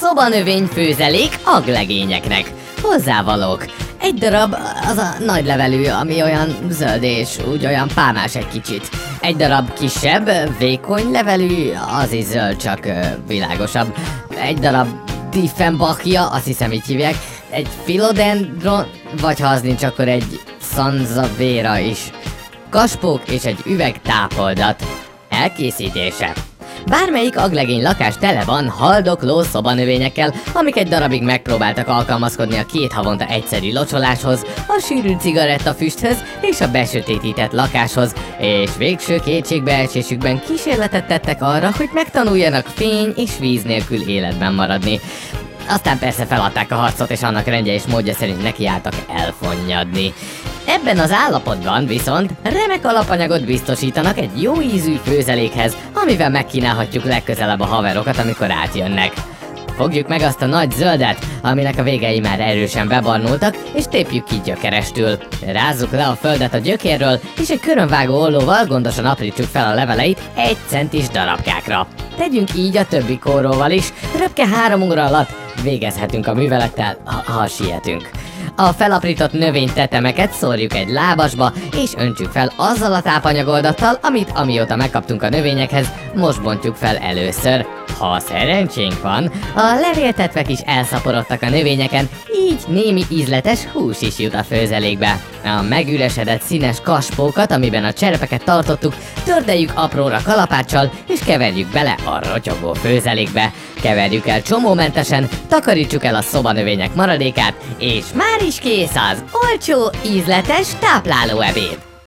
Szobanövény főzelék aglegényeknek. Hozzávalók: egy darab az a nagy levelű, ami olyan zöld és úgy olyan pálmás egy kicsit. Egy darab kisebb, vékony levelű, az is zöld, csak világosabb. Egy darab Dieffenbachia, azt hiszem így hívják. Egy philodendron, vagy ha az nincs, akkor egy Sanzavera is. Kaspók és egy üveg tápoldat. Elkészítése: bármelyik aglegény lakás tele van haldokló szobanövényekkel, amik egy darabig megpróbáltak alkalmazkodni a 2 havonta egyszeri locsoláshoz, a sűrű cigarettafüsthöz és a besötétített lakáshoz, és végső kétségbeesésükben kísérletet tettek arra, hogy megtanuljanak fény és víz nélkül életben maradni. Aztán persze feladták a harcot, és annak rendje és módja szerint nekiálltak elfonnyadni. Ebben az állapotban viszont remek alapanyagot biztosítanak egy jó ízű főzelékhez, amivel megkínálhatjuk legközelebb a haverokat, amikor átjönnek. Fogjuk meg azt a nagy zöldet, aminek a végei már erősen bebarnultak, és tépjük ki gyökerestül. Rázzuk le a földet a gyökérről, és egy körönvágó ollóval gondosan aprítsuk fel a leveleit 1 centis darabkákra. Tegyünk így a többi kóróval is, röpke 3 óra alatt végezhetünk a művelettel, ha sietünk. A felaprított növénytetemeket szórjuk egy lábasba, és öntsük fel azzal a tápanyagoldattal, amit amióta megkaptunk a növényekhez, most bontjuk fel először. Ha szerencsénk van, a levéltetvek is elszaporodtak a növényeken, így némi ízletes hús is jut a főzelékbe. A megüresedett színes kaspókat, amiben a cserepeket tartottuk, tördeljük apróra kalapáccsal, és keverjük bele a rotyogó főzelékbe. Keverjük el csomómentesen, takarítsuk el a szobanövények maradékát, és már is kész az olcsó, ízletes táplálóebéd!